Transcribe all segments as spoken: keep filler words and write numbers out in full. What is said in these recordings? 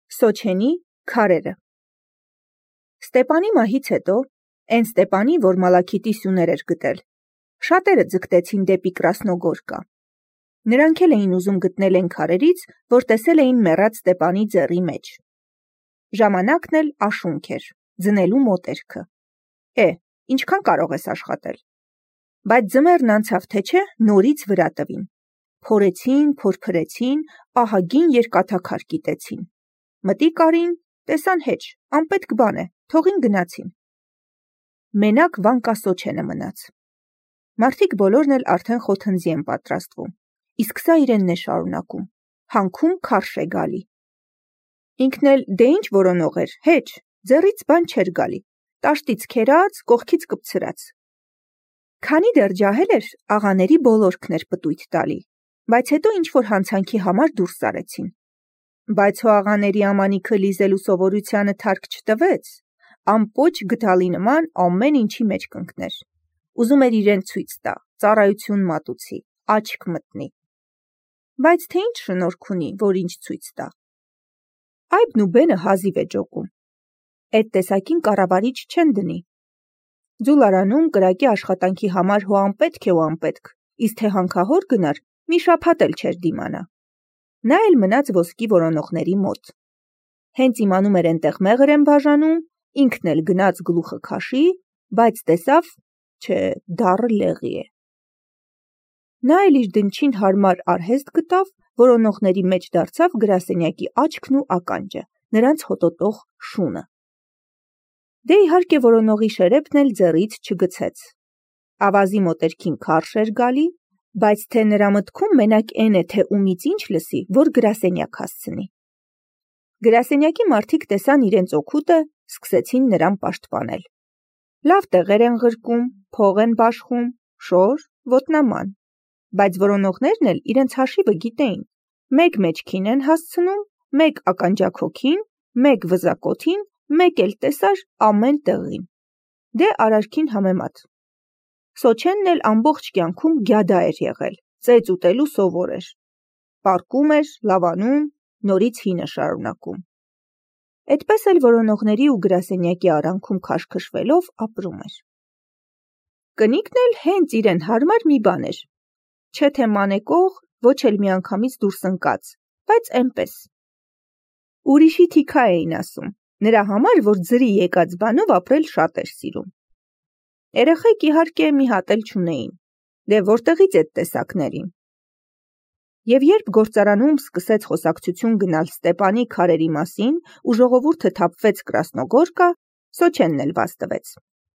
Սոչենի քարերը։ Ստեպանի մահից հետո, էն Ստեպանի, որ Մալաքիթի սյուներ էր գտել, շատերը ձգտեցին դեպի Կրասնոգորկա։ Նրանք էլ էին ուզում գտնել են քարերից, որ տեսել էին մեռած Ստեպանի ձեռի մեջ։ Ժամանակն էլ աշունք էր, ձնելու մոտերքը։ Է, ինչքան կարող ես աշխատել։ Բայց ձմեռն անցավ թե չէ, նորից վրա տվին։ Փորեցին, փորփրեցին, ահագին երկաթաքար կիտեցին։ Մտիկ արին, տեսան հեչ, անպետք բան է, թողին գնացին։ Մենակ Վանկա Սոչենը մնաց։ Մարդիկ բոլորն էլ արդեն խոթնձի են պատրաստվում, իսկ սա իրենն է շարունակում, հանքում քարշ է գալի։ Ինքն էլ դե ինչ որոնող էր, հեչ, ձեռից բան չէր գալի, տաշտից քերած, կողքից կպցրած։ Քանի դեռ ջահել էր, աղաների բոլորքն էր պտույտ տալի, բայց հետո ինչ-որ հանցանքի համար դուրս արեցին։ Բայց հո աղաների ամանիքը լիզելու սովորությանը թարք չտվեց, ամպոչ գդալի նման ամեն ինչի մեջ կընկներ։ Ուզում էր իրեն ցույց տա, ծառայություն մատուցի, աչք մտնի։ Բայց թե ինչ շնորհք ունի, որ ինչ ցույց տա։ Այբն ու բենը հազիվ է ջոկում։ Այդ տեսակին կառավարիչ չեն դնի։ Ձուլարանում կրակի աշխատանքի համար հո անպետք է ու անպետք, իսկ թե հանքահոր գնար, մի շաբաթ էլ չէր դիմանա։ Նա էլ մնաց ոսկի որոնողների մոտ։ Հենց իմանում էր այնտեղ մեղր են բաժանում, ինքն էլ գնաց գլուխը քաշի, բայց տեսավ, չէ, դառը լեղի է։ Նա էլ իր դնչին հարմար արհեստ գտավ, որոնողների մեջ դարձավ գրասենյակի աչքն ու ականջը, նրանց հոտոտող շունը։ Դե իհարկե որոնողի շերեփն էլ ձեռից չգցեց։ Ավազի մոտերքին քարշ էր գալի, բայց թե նրա մտքում մենակ էն է, թե ումից ինչ լսի, որ գրասենյակ հասցնի։ Գրասենյակի մարդիկ տեսան իրենց օգուտը, սկսեցին նրան պաշտպանել։ Լավ տեղեր են ղրկում, փող են բաշխում, շոր, ոտնաման, բայց որոնողներն էլ իրենց հաշիվը գիտեին։ Մեկ մեջքին են հասցնում, մեկ ականջաքոքին, մեկ վզակոթին, մեկ էլ տեսար ամեն տեղին։ Դե արարքին համեմատ։ Սոչենն էլ ամբողջ կյանքում գյադա էր եղել, ծեծ ուտելու սովոր էր։ Պառկում էր, լավանում, նորից հինը շարունակում։ Այդպես էլ որոնողների ու գրասենյակի արանքում քաշքշվելով ապրում էր։ Կնիկն էլ հենց իրեն հարմար մի բան էր։ Չէ թե մանեկող, ոչ էլ միանգամից դուրս ընկած, բայց էնպես։ Ուրիշի թիքա էին ասում, նրա համար, որ ձրի եկած բանով ապրել շատ էր սիրում։ Երեխեք իհարկե մի հատ էլ չունեին, դե որտեղից այդ տեսակներին։ Եվ երբ գործարանում սկսեց խոսակցություն գնալ Ստեպանի քարերի մասին ու ժողովուրդը թափվեց Կրասնոգորկա, Սոչենն էլ վազ տվեց։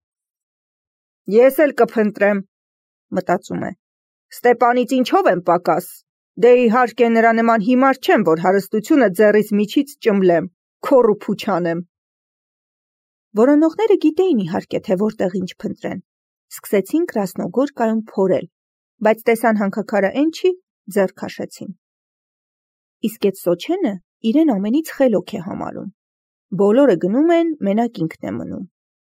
Ես էլ կփնտրեմ, մտածում է, Ստեպանից ինչով եմ պակաս, դե իհարկե նրա նման հիմար չեմ, որ հարստությունը ձեռիս միջից ճմլեմ, քոռ ու փուչ անեմ։ Որոնողները գիտեին իհարկե, թե որտեղ ինչ փնտրեն, սկսեցին Կրասնոգորկայում փորել, բայց տեսան հանքաքարը էն չի, ձեռ քաշեցին։ Իսկ այդ Սոչենը իրեն ամենից խելոք է համարում։ Բոլորը գնում են, մենակ ինքն է մնում։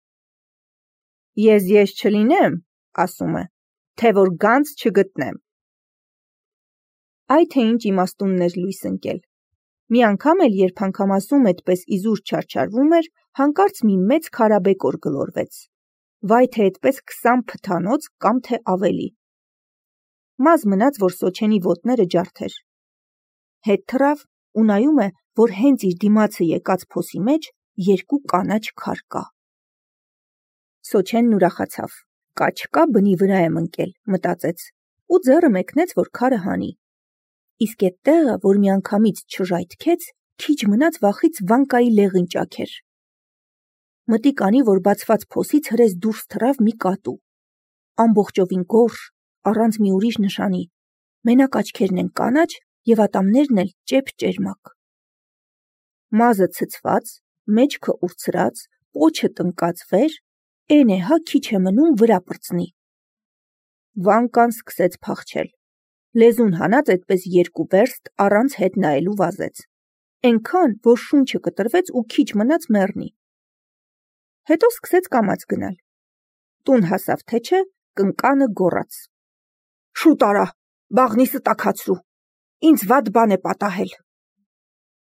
Ես ես չլինեմ, ասում է, թե որ գանձ չգտնեմ։ Այ թե ինչ իմաստունն էր լույս ընկել։ Մի անգամ էլ, երբ անգամասում այդպես իզուր չարչարվում էր, հանկարծ մի մեծ քարաբեկոր գլորվեց։ Վայ թե այդպես քսան փթանոց կամ թե ավելի։ Մազ մնաց, որ Սոչենի ոտները ջարդեր։ Հետ թռավ ու նայում է, որ հենց իր դիմացը եկած փոսի մեջ երկու կանաչ քար կա։ Սոչենն ուրախացավ, կաչկա բնի վրա եմ ընկել, մտածեց, ու ձեռը մեկնեց, որ քարը հանի։ Իսկ այդ տեղը, որ միանգամից չժայթքեց, քիչ մնաց վախից Վանկայի լեղին ճաքեր։ Մտիկ անի, որ բացված փոսից հրես դուրս թռավ մի կատու։ Ամբողջովին գորշ, առանց մի ուրիշ նշանի, մենակ աչքերն են կանաչ և ատամներն էլ ճեպ-ճերմակ։ Մազը ցցված, մեջքը ուրցրած, պոչը տնկած վեր, էն է հա քիչ է մնում վրա պրծնի։ Վանկան սկսեց փախչել։ Լեզուն հանած այդպես երկու վերստ առանց հետ նայելու վազեց։ Էնքան, որ շունչը կտրվեց ու քիչ մնաց մեռնի։ Հետո սկսեց կամաց գնալ։ Տուն հասավ թե չէ, կնկանը գոռաց. Շուտ արա, բաղնիսը տաքացրու, ինձ վատ բան է պատահել։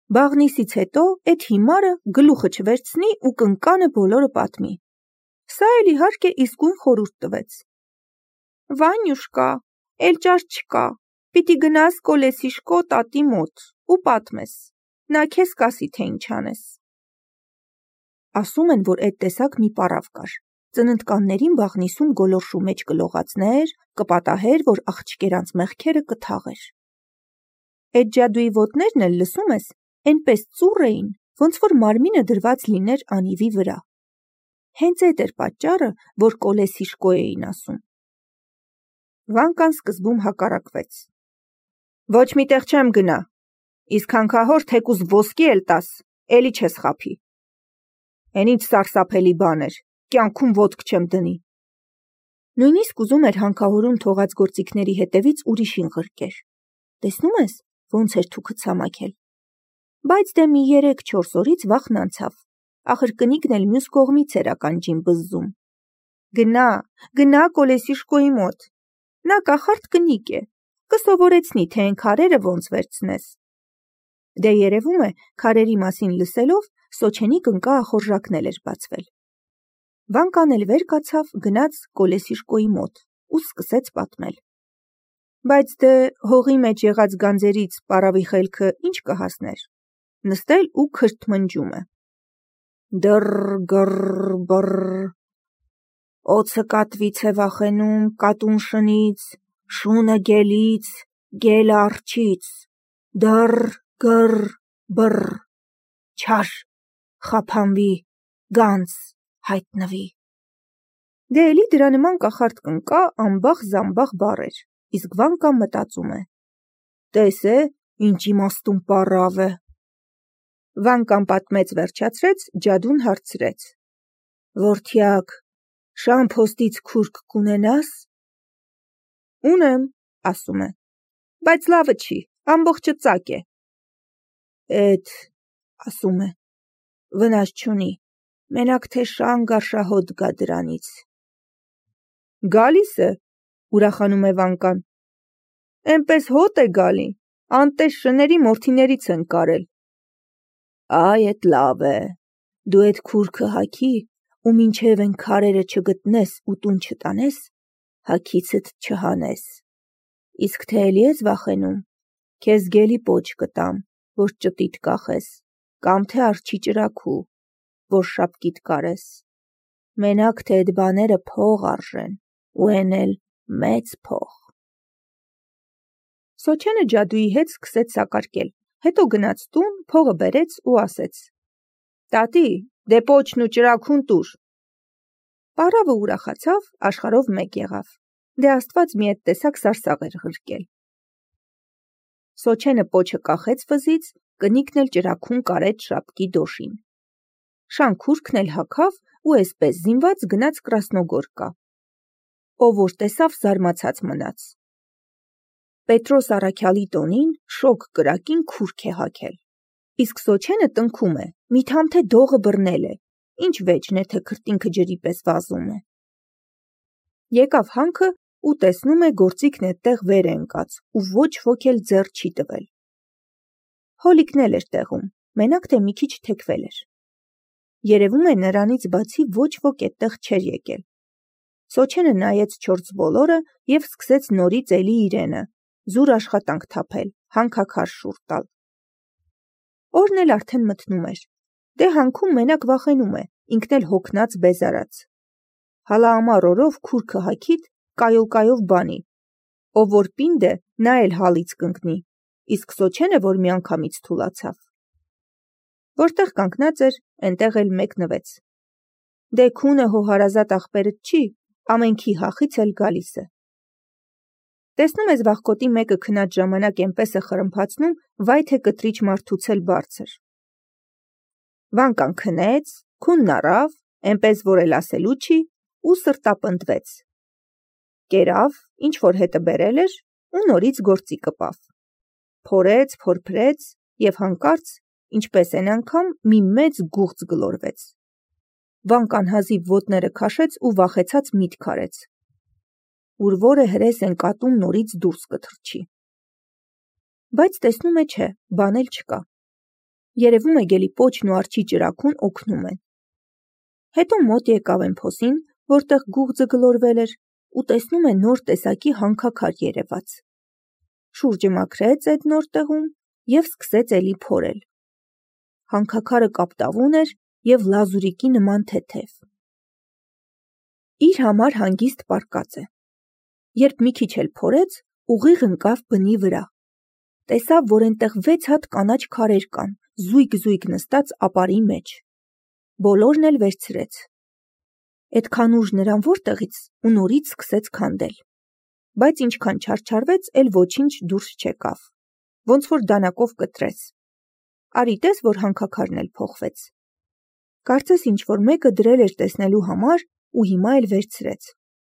Բաղնիսից հետո էդ հիմարը գլուխը չվերցնի ու կնկանը բոլորը պատմի։ Սա էլ իհարկե իսկույն խորհուրդ տվեց։ Վանյուշկա, էլ ճար չկա, պիտի գնաս Կոլեսիշկո տատի մոտ ու պատմես, նա քեզ կասի, թե ինչ անես։ Ասում են, որ այդ տեսակ մի պարավ կար, ծննդկաններին բաղնիսում գոլորշու մեջ կլողացներ, կպատահեր, որ աղջիկերանց մեղքերը կթաղեր։ Այդ ջադուի ոտներն էլ լսում ես, այնպես ծուռ էին, ոնց որ մարմինը դրված լիներ անիվի վրա։ Հենց այդ էր պատճառը, որ Կոլեսիշկո էին ասում։ Վանկան սկզբում հակառակվեց։ Ոչ մի տեղ չեմ գնա, իսկ հանքահոր թեկուզ ոսկի էլ տաս, էլի չես խափի։ Էն ինչ սարսափելի բան էր, կյանքում ոտք չեմ դնի։ Նույնիսկ ուզում էր հանքահորում թողած գործիքների հետևից ուրիշին ղրկեր։ Տեսնում ես, ոնց էր թուքը ցամաքել։ Բայց դե մի երեք-չորս օրից վախն անցավ, ախր կնիկն էլ մյուս կողմից էր ականջին բզզում։ Գնա, գնա Կոլեսիշկոյի մոտ, նա կախարդ կնիկ է, կսովորեցնի, թե այն քարերը ոնց վերցնես։ Դե երևում է, քարերի մասին լսելով, Սոչենի կնկա ախորժակն էր բացվել։ Վանկան էլ վեր կացավ, գնաց Կոլեսիշկոյի մոտ ու սկսեց պատմել։ Բայց դե հողի մեջ եղած գանձերից պարավի խելքը ինչ կհասներ, նստել ու քրթմնջում է։ Դռ, գռ, բռ, օձը կատվից է վախենում, կատուն շնից, շունը գելից, գելը արջից, դռ, գռ, բռ, չար, խափանվի, գանձ, հայտնվի։ Դե էլի դրա նման կախարդ կնկա ամբաղ-զամբաղ բառեր, իսկ Վանկան մտածում է. տես է, ինչ իմաստուն պառավ է։ Վանկան պատմեց վերջացրեց, ջադուն հարցրեց. Որդյակ, շան փոստից քուրք կունենաս։ Ունեմ, ասում է, բայց լավը չի, ամբողջը ծակ է։ Էդ, ասում է, վնաս չունի, մենակ թե շան գարշահոտ գա դրանից։ Գալիս է, ուրախանում է Վանկան։ Էնպես հոտ է գալի, անտես շների մորթիներից են կարել։ Այ էդ լավ է, դու էդ քուրքը հագի ու մինչև են քարերը չգտնես ու տուն չտանես, հագիցդ չհանես։ Իսկ թե էլի ես վախենում, քեզ գելի պոչ կտամ, որ ճտիտ կախես, կամ թե արջի ճրագու, որ շապկիտ կարես։ Մենակ թե այդ բաները փող արժեն, ու են էլ մեծ փող։ Սոչենը ջադուի հետ սկսեց սակարկել, հետո գնաց տուն, փողը բերեց ու ասեց. Տատի, դե պոչն ու ճրագուն տուր։ Պառավը ուրախացավ, աշխարհով մեկ եղավ։ Դե Աստված մի այդ տեսակ սարսափ էր ղրկել։ Սոչենը պոչը կախեց վզից, կնիկն էլ ճրագուն կարեց շապկի դոշին։ Շան քուրքն էլ հագավ ու այսպես զինված գնաց Կրասնոգորկա։ Ով որ տեսավ, զարմացած մնաց։ Պետրոս առաքյալի տոնին շոգ կրակին քուրք է հագել։ Իսկ Սոչենը տնքում է, միթամ թե դողը բռնել է, ինչ վեճն է, թե քրտինքը ջրի պես վազում է։ Եկավ հանքը ու տեսնում է գործիքն այդտեղ վեր է ընկած ու ոչ ոք էլ ձեռ չի տվել։ Հոլիկն էլ էր տեղում, մենակ թե մի քիչ թեքվել էր։ Երևում է նրանից բացի ոչ ոք այդտեղ չէր եկել։ Սոչենը նայեց չորս բոլորը և սկսեց նորից էլի իրենը, զուր աշխատանք թափել, հանքաքար շուռ տալ։ Օրն էլ արդեն մթնում էր։ Դե հանքում մենակ վախենում է, ինքն էլ հոգնած բեզարած։ Հալա ամառ օրով քուրքը հագիտ կայով-կայով բանի, ով որ պինդ է, նա էլ հալից կընկնի, իսկ Սոչենը, որ միանգամից թուլացավ։ Որտեղ կանգնած էր, այնտեղ էլ մեկնվեց։ Դե քունը հո հարազատ ախպերդ չի, ամենքի հախից էլ գալիս է։ Տեսնում ես վախկոտի մեկը քնած ժամանակ էնպես է խրմփացնում, վայ թե կտրիչ մարդուց էլ բարձր։ Վանկան քնեց, քունն առավ, էնպես որ էլ ասելու չի, ու սրտապնդվեց։ Կերավ, ինչ որ հետը բերել էր, ու նորից գործի կպավ։ Փորեց, փորփրեց և հանկարծ, ինչպես են անգամ, մի մեծ գուղծ գլորվեց։ Վանկան հազիվ ոտները քաշեց ու վախեցած միտք արեց, ուր որը հրես են կատուն նորից դուրս կթռչի։ Բայց տեսնում է չէ, բան էլ չկա։ Երևում է գելի պոչն ու արջի ճրագուն օգնում են։ Հետո մոտ եկավ այն փոսին, որտեղ գուղձը գլորվել էր, ու տեսնում է նոր տեսակի հանքաքար երևաց։ Շուրջը մաքրեց այդ նոր տեղում և սկսեց էլի փորել։ Հանքաքարը կապտավուն էր և լազուրիկի նման թեթև։ Իր համար հանգիստ պառկած է։ Երբ մի քիչ էլ փորեց, ուղիղ ընկավ բնի վրա։ Տեսավ, որ այնտեղ վեց հատ կանաչ քարեր կան, զույգ-զույգ նստած ապարի մեջ։ Բոլորն էլ վերցրեց։ Էդքան ուժ նրան որտեղից ու նորից սկսեց քանդել։ Բայց ինչքան չարչարվեց, էլ ոչինչ դուրս չեկավ, ոնց որ դանակով կտրեց։ Արի տես, որ հանքաքարն էլ փոխվեց։ Կարծես ինչ-որ մեկը դրել էր տեսնելու համար ու հիմա էլ վերցրեց։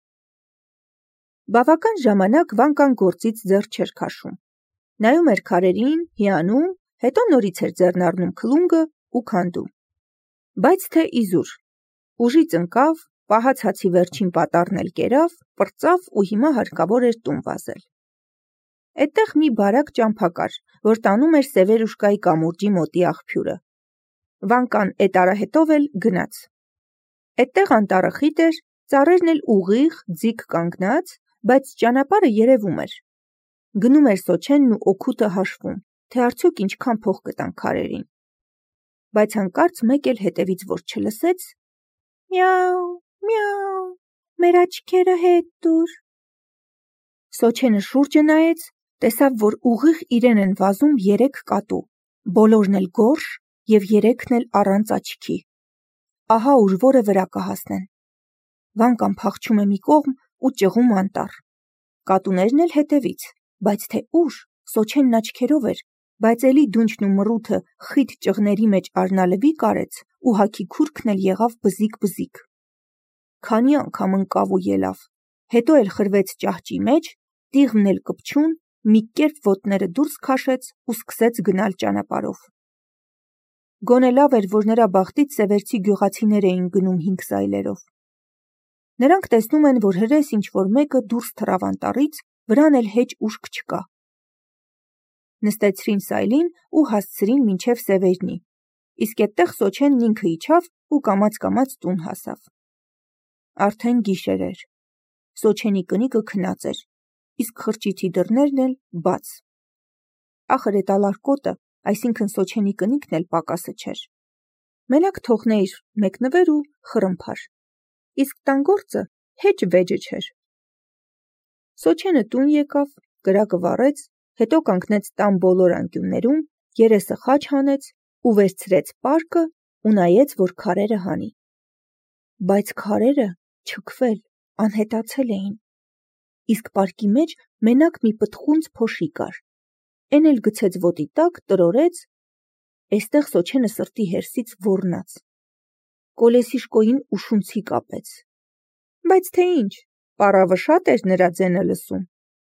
Բավական ժամանակ Վանկան գործից ձեռ չէր քաշում։ Նայում էր քարերին, հիանում, հետո նորից էր ձեռն առնում քլունգը ու քանդում։ Բայց թե իզուր։ Ուժից ընկավ, պահած հացի վերջին պատառն էլ կերավ, պրծավ ու հիմա հարկավոր էր տուն վազել։ Էդտեղ մի բարակ ճամփա կար, որ տանում էր Սևերուշկայի կամուրջի մոտի աղբյուրը։ Վանկան էդ արահետով էլ գնաց։ Էդտեղ անտառը խիտ էր, ծառերն էլ ուղիղ, ձիգ կանգնած, բայց ճանապարհը երևում էր։ Գնում էր Սոչենն ու օգուտը հաշվում, թե արդյոք ինչքան փող կտան քարերին։ Բայց հանկարծ մեկ էլ հետևից որ չլսեց. «Միաու, միաու, մեր աչքերը հետ տուր»։ Սոչենը շուրջը նայեց, տեսավ, որ ուղիղ իրեն են վազում երեք կատու, բոլորն էլ գորշ և երեքն էլ առանց աչքի։ Ահա ուր որը վրա կհասնեն։ Վանկան փախչում է մի կողմ ու ճղում անտառ։ Կատուներն էլ հետևից, բայց թե ուր, Սոչենն աչքերով էր, բայց էլի դունչն ու մռութը խիտ ճղների մեջ առնալվի կարեց ու հագի քուրքն էլ եղավ բզիկ-բզիկ։ Քանի անգամ ընկավ ու ելավ, հետո էլ խրվեց ճահճի մեջ, տիղմն էլ կպչուն, մի կերպ ոտները դուրս քաշեց ու սկսեց գնալ ճանապարհով։ Գոնե լավ էր, որ նրա բախտից սևերցի գյուղացիներ էին գնում հինգ սայլերով։ Նրանք տեսնում են, որ հրես ինչ-որ մեկը դուրս թռավ անտառից, վրան էլ հեչ ուշք չկա։ Նստեցրին սայլին ու հասցրին մինչև Սևերնի, իսկ էդտեղ Սոչենն ինքը իջավ ու կամաց-կամաց տուն հասավ։ Արդեն գիշեր էր։ Սոչենի կնիկը քնած էր, իսկ խրճիթի դռներն էլ բաց։ Ախր էդ ալարկոտը, այսինքն Սոչենի կնիկն էլ պակասը չէր։ Մենակ թողնեիր մեկնվեր ու խռմփար, իսկ տան գործը հեչ վեճը չէր։ Սոչենը տուն եկավ, կրակը վառեց, հետո կանգնեց տան բոլոր անկյուններում, երեսը խաչ հանեց ու վերցրեց պարկը ու նայեց, որ քարերը հանի։ Բայց քարերը չքվել, անհետացել էին։ Իսկ պարկի մեջ մենակ մի պտղունց փոշի կար։ Էն էլ գցեց ոտի տակ, տրորեց, էստեղ Սոչենը սրտի հերսից ոռնաց։ Կոլեսիշկոյին ուշունցի կապեց։ Բայց թե ինչ, պառավը շատ էր նրա ձենը լսում։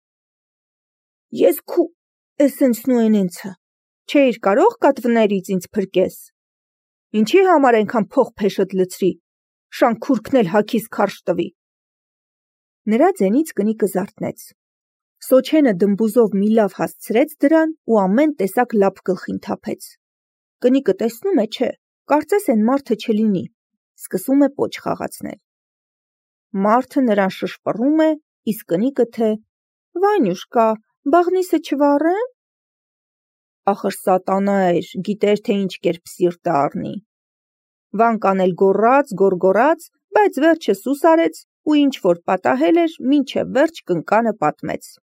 Ես քու էսենցնու ենենցը, չէիր կարող կատվներից ինձ փրկես։ Ինչի համար այնքան փող փեշդ լցրի, շան քուրքն էլ հագիս քարշ տվի։ Նրա ձենից կնիկը զարթնեց։ Սոչենը դմբուզով մի լավ հասցրեց դրան ու ամեն տեսակ լափ գլխին թափեց։ Կնիկը տեսնում է, չէ, կարծես են մարդը չլինի, սկսում է պոչ խաղացնել։ Մարդը նրան շշպռում է, իսկ կնիկը թե Վանյուշկա, բաղնիսը չվառեմ։ Ախր սատանա էր, գիտեր, թե ինչ կերպ սիրտը առնի։ Վանկան էլ գոռաց, գոռգոռաց, բայց վերջը սուս արեց ու ինչ որ պատահել էր, մինչև վերջ կնկանը պատմեց։